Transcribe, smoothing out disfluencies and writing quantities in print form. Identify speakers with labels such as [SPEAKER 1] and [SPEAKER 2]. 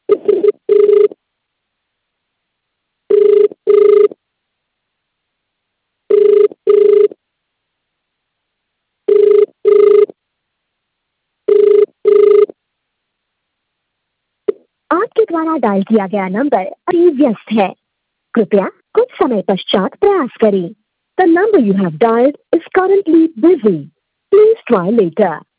[SPEAKER 1] आपके द्वारा डायल किया गया नंबर अभी व्यस्त है। कृपया कुछ समय पश्चात प्रयास करें। The number you have dialed is currently busy. Please try later.